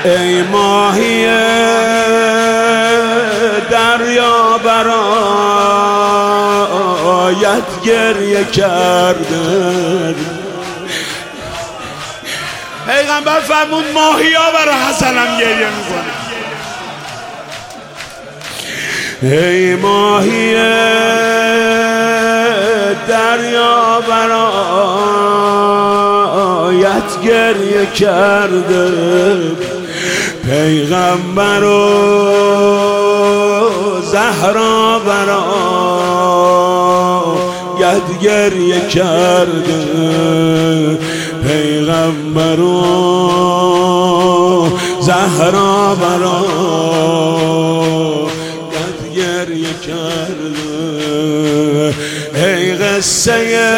ای ماهی دریا برایت گریه کرده. پیغمبر فرمود ماهی ها برای حسنم گریه میکنه. ای ماهی دریا برایت گریه کرده. پیغمبر و زهرا برایت گریه کرده. پیغمبر و زهرا برایت گریه کرده. ای قصه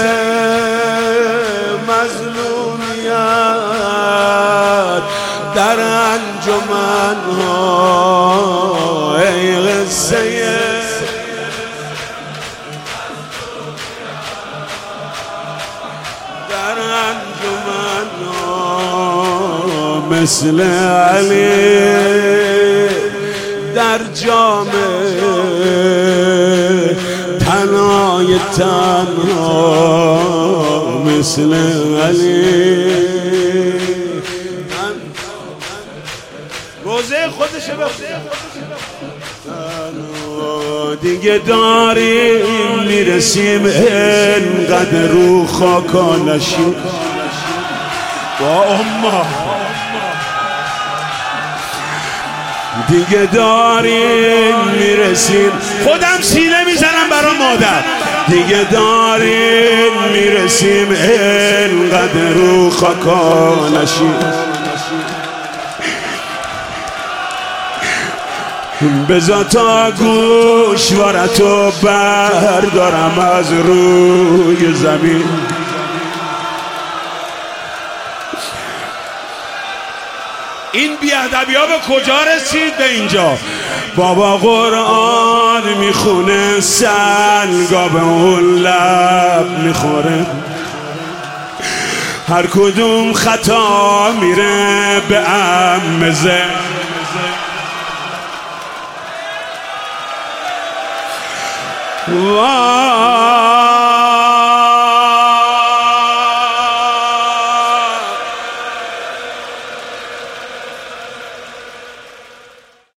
مظلومیت در انجمن ها. ای قصه در انجمن ها. مثل علی در جام تنهای تنها. مثل علی روزه خودشه دیگه داریم میرسیم انقدر رو خاکا نشیم با امه. دیگه داریم میرسیم خودم سینه میزنم برا مادر. دیگه داریم میرسیم انقدر رو خاکا نشیم. بذار تا گوشوارتو بردارم از روی زمین. این بیادبی ها به کجا رسید؟ به اینجا. بابا قرآن میخونه سنگا به اون لب میخوره. هر کدوم خطا میره به امزه. وای